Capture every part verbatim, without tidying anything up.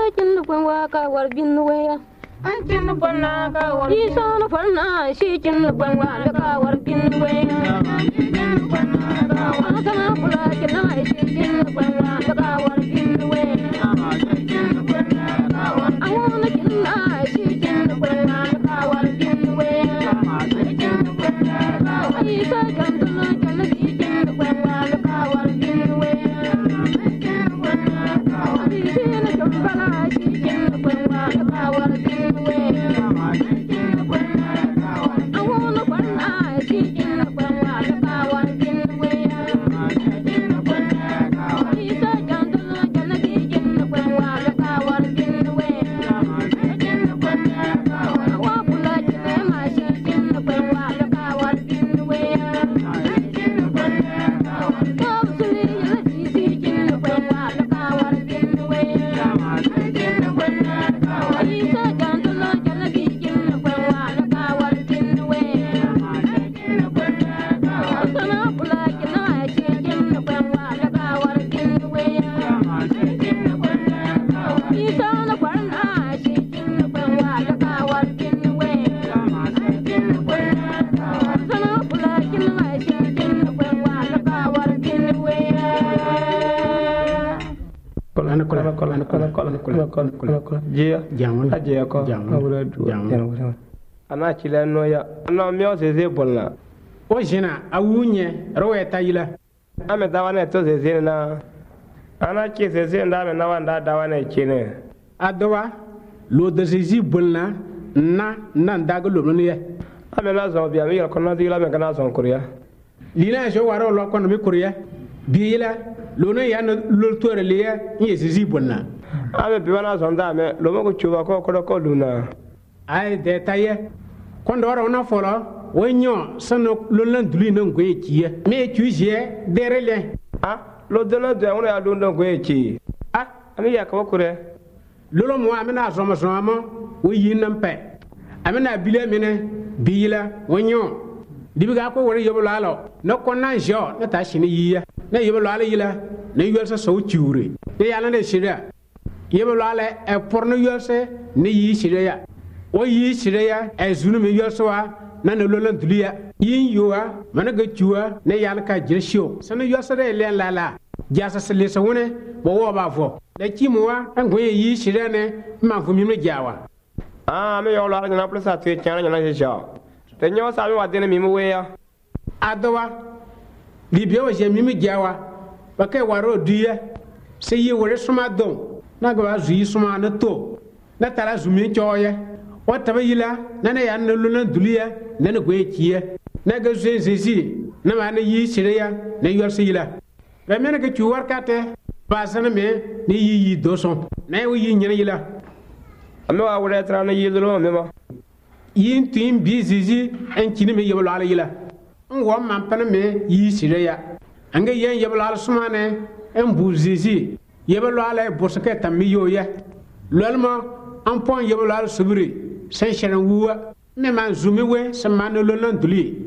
kin kun wa ka war bin waya an kin kun na ka war bin so na farna shi kin kun wa ka war bin waya kin kun na ka war kana kula kin na shi kin kun wa ka war bin waya kin kun na ka war I wanna kin na shi kin kun wa ka war bin waya kin kun na ka war I sa jan na kin shi kin kun wa ka war bin waya kin kun na ka war kin kun bala shi kin kun wa ka war bin waya kin kun na ka war I wanna farna shi kin kun wa ka war bin waya kin kun na ka war I sa jan na kin shi kin kun wa ka war bin waya kin kun na ka war wa kula kin ma shi kin kun wa ka war bin waya kin kun na ka war ko suli ya ji shi kin kun wa ka war bin waya kin kun na ka war I sa jan na kin shi kin kun wa ka war bin waya kin kun na ka war sana kula kin ma shi kin kun wa ka war bin waya kin kun na ka war I sa na farna shi kin kun wa ka war bin waya kin kun na ka war sana kula kin ma shi kin kun wa ka war bin waya Kolana kolana kolana kolana kolana kolana kolana kolana kolana jia Jamul. aje ko Jamul. abura du Jamul. ana chile no ya ana mio se se bolna O jina awunye rowe tayila. ame dawane to se se na ana chi se se nda me na wanda dawane chine Adowa lo de zizi bulna na nan daga lo ne. ame na zo bia mi ko na dila me kana zo kuriya Lina jo waro lo kono mi kuriya. Biila lo ne ya no lo tore le ya ye zizi bulna. ame bi wana zo nda me lo mo ko chuba ko ko ko luna Ai de taye. Kondo waro na folo wonyo sano lo lan duli no ngwe kiye. Me tuije derele. ah lo dona de wona ya lundo ko echi Ah ami ya ko kure lolo mo amina zoma zoma wo yinam pe amina bile mine biila wonyo dibiga ko wori yobo lalo no konna jo na ta shini yiya na yobo lalo yila na yelsa so chiure ne yala ne shira yobo lalo e porno yelse ne yi shira ya o yi shira ya e zunu me yelsa wa na ne lolan duliya yin yowa mana ga chuwa ne yala ka jirsho sana yelsa de len lala jasa sele so wona bo wo ba fo da kimwa an goye yi shira ne ma fu mi me jawa ah me yo la na plesa tu chana na je sha te nyo sa mi wa de mi mu we ya adowa libya wa je mi me jawa ba kai waro duya sai yi wore suma don na ga zu yi suma na to na tara zu mi choye o taba yila na ne ya na luna duliya na ne goye kiye na ga zu zezi na ma na yi shira ya na yor sai yila ba me na ga chuwar kate ba sana me ni yi yi doson na yi yi nyina yila ame wa wure tra na yidro me ma yin tin bi zizi en kini me yeblo ala yila ngo man pana me yi sireya anga yen yeblo ala sumane en bu zizi yeblo ala bosake tammi yoya lolma en pon yeblo ala subri sen sheran wuwa me man zumi we se man lolon duli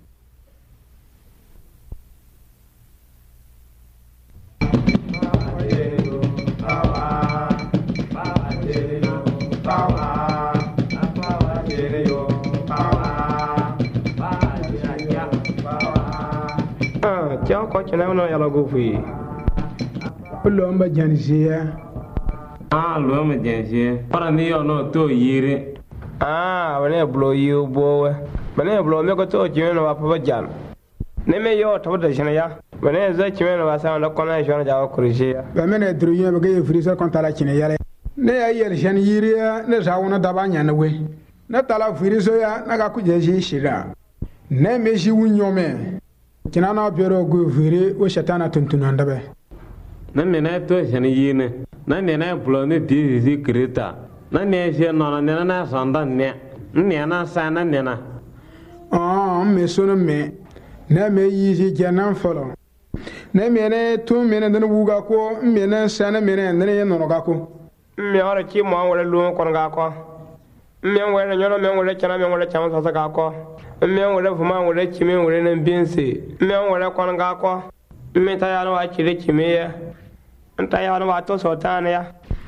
Tiens, quoi, tu n'as pas la gouffe. Lomba janisia. Ah, lomba janisia. Para ni yo no to yire. Ah, wene blow you boy. Wene blow me ko to jino wa papa jan. Ne me yo to da shine ya. Wene za chimeno wa sa na kona shona jawa kurishia. Ba mene drunya ba ge frisa kon tala chine yale. Ne ya yel shan yiriya ne sa wona dabanya na we. Na tala friso ya na ga kuje shi shira. Ne me shi wunyome. Kina na pero gu firi o shatana tuntuna ndabe. Na me na to shani yine. Na ne na blone di di krita. Na ne she no na ne na sanda ne. Ne na sa na ne na. Ah, me sono me. Na me yi shi kenan folo. Na me ne tu me ne den wuga ko me ne sana me ne ne no ga ko. Me ora ki mo wala lu ko ga ko. Me wala nyoro me wala chana me wala chama sa ga ko. Me wala fuma wala chime wala nan binse. Me wala ko ga ko. Me ta ya no wa chire chime ya. Nta ya no wa to so ta ne ya.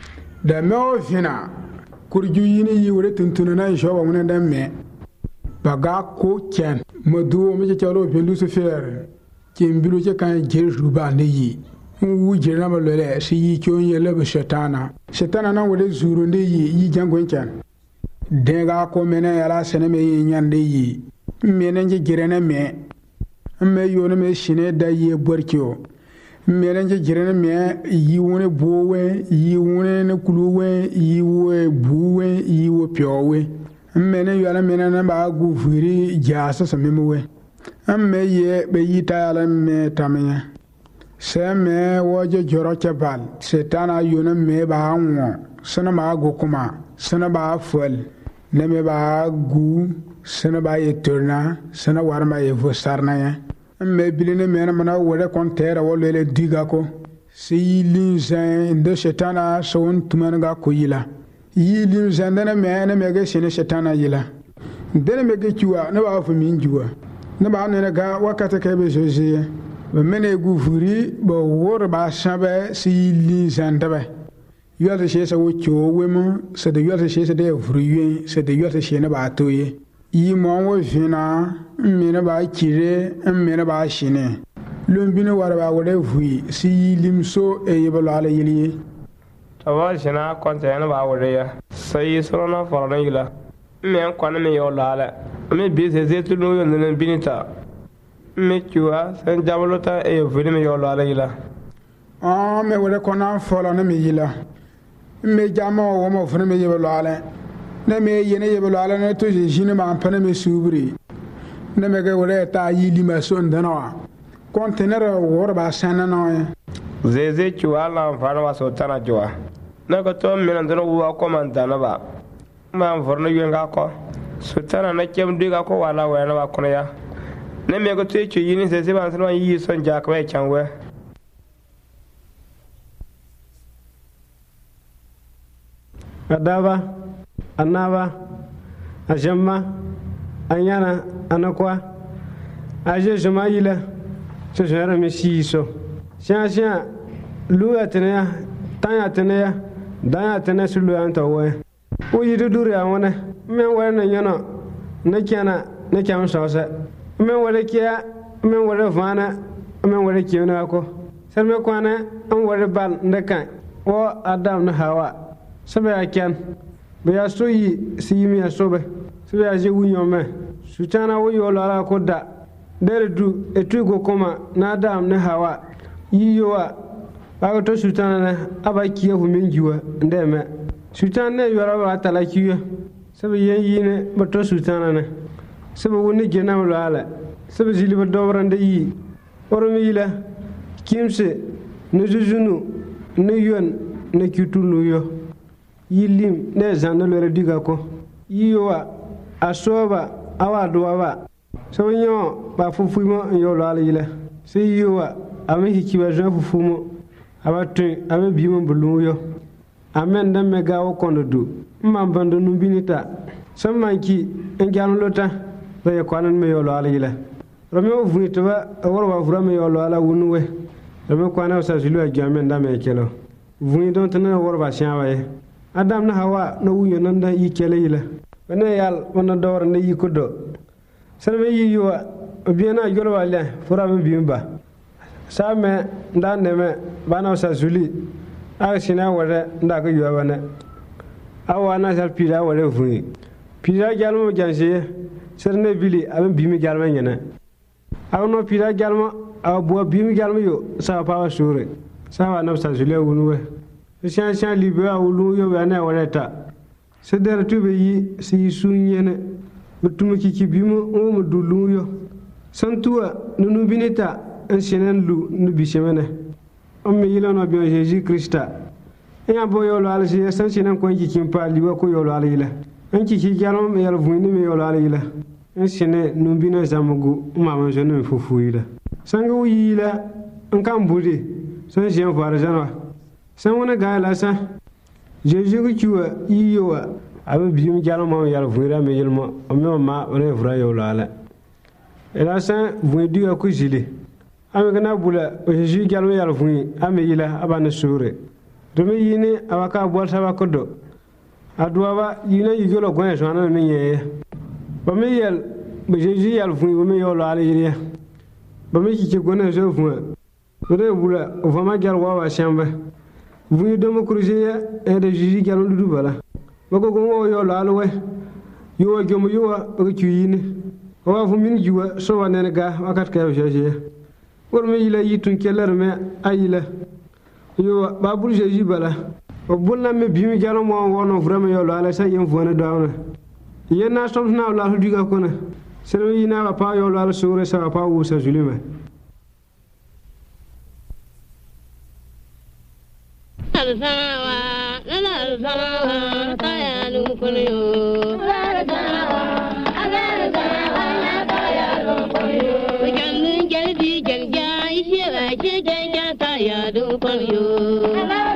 da me o fina kurju yini yi wure tuntuna na isho ba mun dan me baga ko ken madu o mi chalo pe Lucifer kin bilu che kan jeru ba ne yi wu jira ma lele si yi kyon ye le shetana shetana na wure zuru ne yi yi jango ken de ga ko mena yala sene me yi nyande yi me ne je girene me me yo ne me shine da yi borkio me ne je girene me yi wone bowe yi wone ne kuluwe yi wo buwe yi wo piowe me ne yo ala me ne ba gu furi jasa so me we me ye be yi ta ala me tamya se me wo je joro chebal setana yo ne me ba anwo sana ma go kuma sana ba fol ne me ba gu sana ba ye turna sana warma ye vo sarna ya me bilene me na mana wore kontera wo le diga ko si lin zan de shetana son tuman ga ko yila yi lin zan dana me na me ga shine shetana yila dana me ga kiwa na ba fu min jiwa na ba ne ga wakata kai be jeje be mene gu furi bo wor ba shabe si lin zan dabe yota she sa wo cho wemo se de yota she se de furi se de yota she na ba toye yi mo wo fina mmene ba kire mmene ba shine lumbine wara ba wore fui si limso e yebalo ala yili tawa shina konta yana ba wore ya sai soro na fara yila me an kwana me yo lala me bi se ze tu no yo nan binita me kiwa san jabalota e furi me yo lala yila ah me wore kona fara na me yila me jama wo mo furi me yebalo ala na me yene yebalo ala na to jine ma ampana me subri na me ga wore ta yili ma son danawa container wor ba sana no zeze kiwa la fara wa so tana joa na ko to mi nan dano wa ko man dana ba ma forno yenga ko so tana na kem diga ko wala wa na ba kono ya na me ko te ci yini zeze ba san yi son ja ko e chanwe adaba anaba ajamma anyana anakwa aje jumayila so jara me siso sia sia lu atene tan atene dan atene su lu anta wo o yidu dure awone men wala na nyana na kiana na kiam sawsa men wala kia men wala vana men wala kiana ko serme kwana an wala bal ndakan o adam na hawa sabe akian be ya so yi simi ya sobe sabe ya je wunyome sutana wo yo la ko da dere du etu go koma na adam ne hawa yiyowa ba to sutana ne abaki hu min jiwa ndeme sutana ne yora ba talakiyo sabe yen yine ba to sutana ne sabe woni gena wala sabe jili ba dobrande yi oromi yila kimse ne jujunu ne yon ne kitulu yo yilim ne zanna lore diga ko yiyowa asoba awa duwa so nyo ba fufumo yo lala yila se yiwa ame hikiba jan fufumo abatu ame bimo bulu yo amen dan me gawo kondo du mambando numbinita samanki enjanu lota ba ya kwanan me yo lala yila rome o vunita ba worwa vura me yo lala wunuwe rome kwana sa zilu a jamen da me kelo vuni don tan worba shawaye adam na hawa na wuyo nan da yi kele yila bana yal wana dor na yi kudo sarme yi yuwa biena yolo wala fura me bimba same nda neme bana sa zuli a sina wala nda ko yuwa bana awa na sal pira wala funi pira galmo janse sarne bili am bimi galma nyana aw no pira galma aw bo bimi galma yo sa pa sure sa wa na sa zuli wunwe sian sian libe a wulu yo bana wala ta sedere tube yi si sunyene mutum kiki bimu o mu dulu yo santua nunu binita en senen lu nu bisemene o me yilano bi Jésus Christa en abo yo lo ala si san senen ko kiki pa liwa ko yo lo ala yila en kiki galom me yal vuni me yo lo ala yila en sene nu bino zamugu mama jeno fufu yila sangu yila en kambudi san sien fara janwa san wona gala sa Jésus kiwa yiwa abe biim jalma ma yal vura me yelma o me ma re vura yo lala ela sa vu diga ku jili ame kana bula o Jésus jalma yal vuni ame yila abana sure Dumi yini awaka bol saba kodo. Aduaba yina yigolo gwen jwana mi ye. Bami yel be Jésus yel fun bami yo la aliria. Bami ki ki gona je fun. Bode bula vama gal wa wa shamba. Vuni domo kurujiya e de Jésus gal ndu bala. Bako go yo la alwe. Yo jomo yo ba ki yini. Wa fu min juwa so wa nenga wakat ka Jésus. Por mi yila yitun keller me ayila. Yo babul Jésus bala. Bulna me bimi jalo mo wono vraiment yo la sa yem fona dawna yena som na la hu diga kona sero yina pa yo la sure sa pa wu sa julima alzanawa la alzanawa tayalu kunyo la alzanawa alzanawa tayalu kunyo jannu jalbi janja ishe je janja tayalu kunyo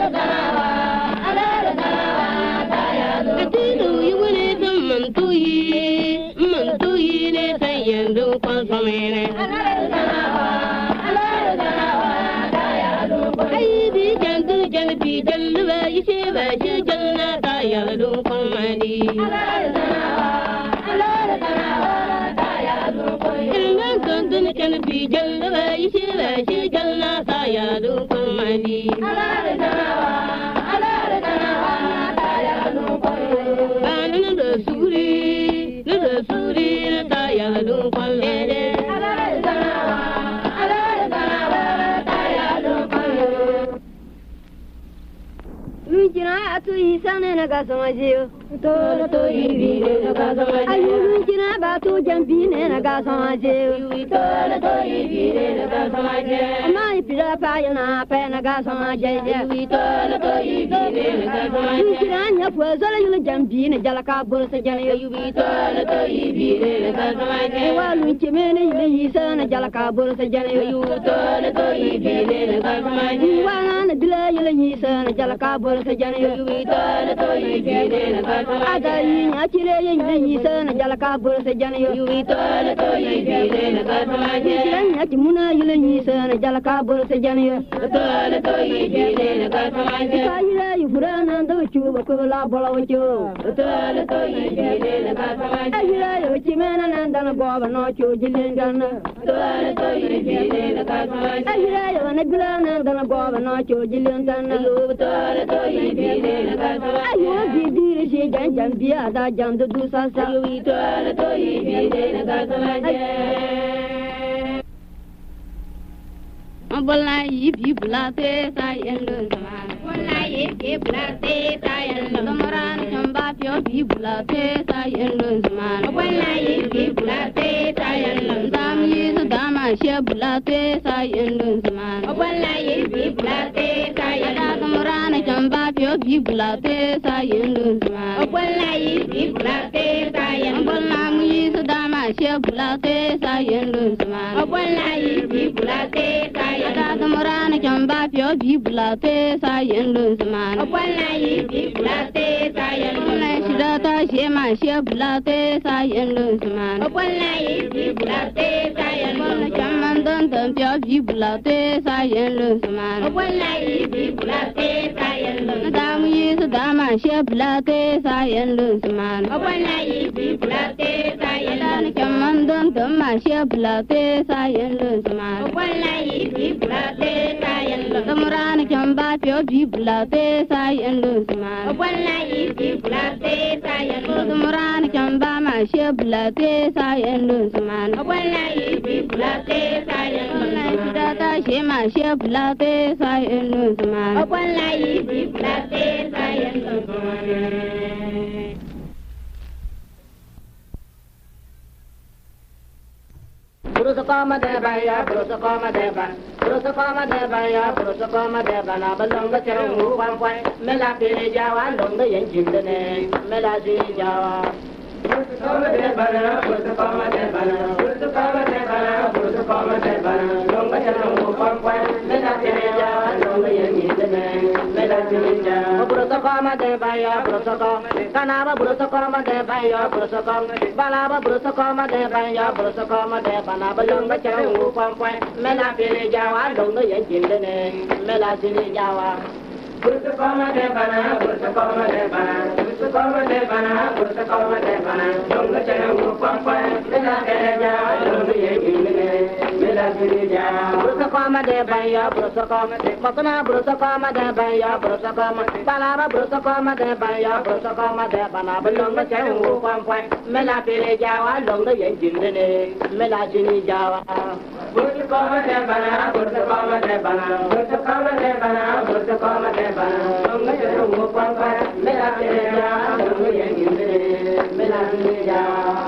tu isane na gasamaje to to ibi na gasamaje ayu jina ba tu jambi ne na gasamaje to to ibi na gasamaje mai pira pa yana pa na gasamaje to to ibi na gasamaje jina nya fu zala yula jambi ne jala ka bol sa jana yu to to ibi na gasamaje walu chimene yile yisa na jala ka bol sa jana yu to to ibi na gasamaje wana na dila yile yisa na jala ka bol sa jana yu Ada yi nya chire ye yi sa na jala ka bol se jana yo yi to le to yi bi le ka ma je nya ti muna yi le yi sa na jala ka bol se jana yo to le to yi bi le ka ma je ka yi le yi furana ndo chu ba ko la bola wo chu to le to yi bi le ka ma je yi le yo chi mena na ndana go ba no chu ji le ngana to le to yi bi le ka ma je yi le yo na bila na ndana go ba no chu ji le ngana yo to le to yi bi le ayo bibiri she jan jan biya da jan du sa sa wi to ala to yi bi de na ka sama je Bola yi bi bula te sa yendo sama bola yi bi bula te sa yendo samaran chamba pyo bi bula te sa yendo sama bola yi bi bula te sa yendo dam yi su dama she bula te sa yendo sama bola yi bi bula te sa yendo samaran chamba pyo bi bula te sa yendo sama bola yi bi bula te sa yendo bola yi su dama she bula te sa yendo sama bola yi bi bula te sa yendo Murana chamba pyo bi bulate sa yendo zaman wala yi bi bulate sa yendo na shirata shema she bulate sa yendo zaman wala yi bi bulate sa yendo chaman don don pyo bi bulate sa yendo zaman wala yi bi bulate sa yendo dam yi su dama she bulate sa yendo zaman wala yi bi bulate sa yendo chaman don don ma she bulate sa yendo zaman wala yi bi bulate Samurana chamba pyo bi bulate sa yendo zaman wala yi bi bulate sa yendo Samurana chamba ma she bulate sa yendo zaman wala yi bi bulate sa yendo Shidata she ma she bulate sa yendo zaman wala yi bi bulate sa yendo Purusa kama deba ya purusa kama deba purusa kama deba ya purusa kama deba na balonga chero mu kwamkwai mela pele jawa longa yenjin dene mela ji jawa purusa kama deba na purusa kama deba na purusa kama deba na purusa kama deba na longa chero mu kwamkwai mela pele jawa longa yenjin dene mela ji jawa purusa kama deba ya purusa kama kanaba purusa kama deba ya purusa kama balaba purusa kama deba ya purusa kama deba na balonga chero mu kwamkwai mela pele jawa longa yenjin dene mela ji jawa bursa koma de bana bursa koma de bana bursa koma de bana bursa koma de bana longa chana wu pampa mela teja longa ye gilne mela girija bursa koma de baya bursa koma de makana bursa koma de baya bursa koma balara bursa koma de baya bursa koma de bana longa chana wu pampa mela teja longa ye gilne mela girija bursa koma de bana bursa koma de bana bursa koma de bana bursa koma de bana longa chana wu pampa mela teja longa ye gilne mela girija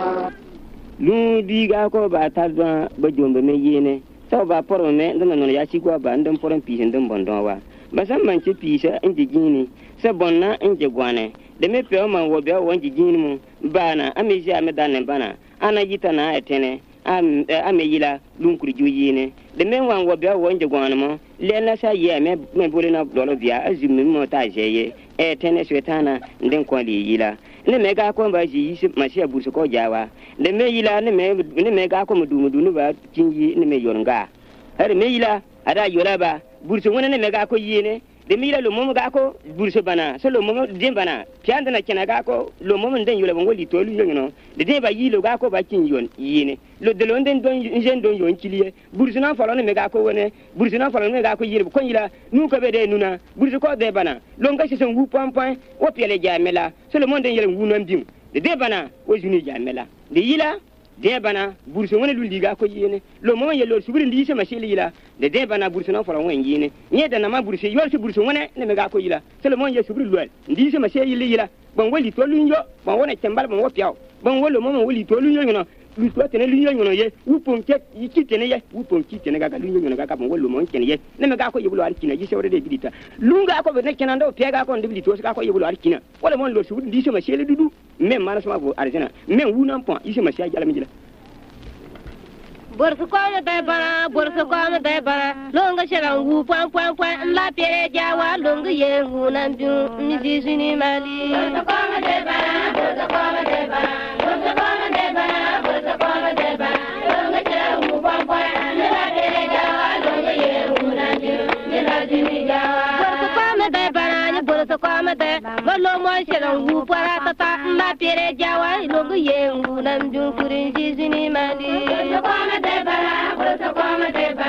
lu diga ko ba tadwa ba jombe me yene so ba poro me ndana no ya sigwa ba ndam poron pise ndam bondon wa ba sam man ci pise indi gini se bonna indi gwane de me pe o man wo be won gini mu bana amezi ame dan bana ana yita na etene am ame yila lunkuri ju yene de me wan wo be won gwane mo le na sa ye me me bole na dolo bia azumi mo ta jeye etene swetana nden ko li yila ne me ga ko ba ji yi ma shi abu ko jawa ne me yila ne me ne me ga ko mudu mudu ba kinji ne me yornga har me yila ada yora ba burso wona ne me ga ko yine de me yila lo mom ga ko burso bana so lo mom dem bana pianda na kena ga ko lo mom den yola ngoli to lu yono de de ba yilo ga ko ba kin yon yine lo de lo den don jen don yon kiliye burso na falo ne me ga ko wona burso na falo ne ga ko yire ko yila nu ko be de nuna burso ko de bana lo nga se son wu pom pom o piele jamela so le monde yele wu non dim de de bana o juni jamela de yila de bana burso wona lu liga ko yene lo mo yelo subiri ndi se mashili yila de de bana burso na folo won yene nye da na ma burso yol se burso wona ne me ga ko yila se le mo ye subiri lual ndi se mashili yila bon woli to lunjo bon wona tembal bon wo piaw bon wolo mo mo woli to lunjo no lu to tene lunjo no ye wu pom ke yi tene ye wu pom ki tene ga ga lunjo no ga ka bon wolo mo tene ye ne me ga ko yibulo ar kina yi se wore de bidita lunga ko be ne kina ndo pega ko ndibili to ga ko yibulo ar kina wala mo lo subiri ndi se mashili dudu même mana sama bo arjana même wu nan pon yi se mashia jala mi jila Bursu koma de bana, bursu koma de bana, longa shalan wu pwan pwan pwan, la pere jawa longa ye wu nan ju mi jisu ni mali. Bursu koma de bana, bursu koma de bana, bursu koma de bana, bursu koma de bana, longa shalan wu pwan pwan, la pere jawa longa ye wu nan ju mi jisu ni jawa. Bursu koma de bana, bursu koma de, lo mo shalan wu pwan tata, la pere jawa longa ye wu nan ju kuri jisu ni mali. Bursu koma de bana, bursu koma de bana.